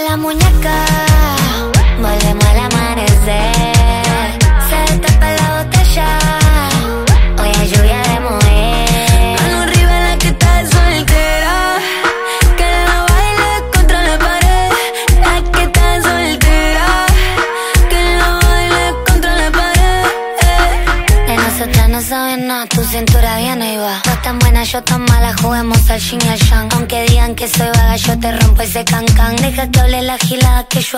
la muñeca, volvemos al amanecer. Se destapa la botella, hoy hay lluvia de mujer. Mano arriba la que está soltera, que la baile contra la pared. La que está soltera, que la baile contra la pared. De nosotras no saben nada, tu cintura viene y va. Vos tan buena, yo tan mala, juguemos al yin y al yang. Aunque digan que soy vaga, yo te rompo ese cancán. Deja que hable la gilada, que yo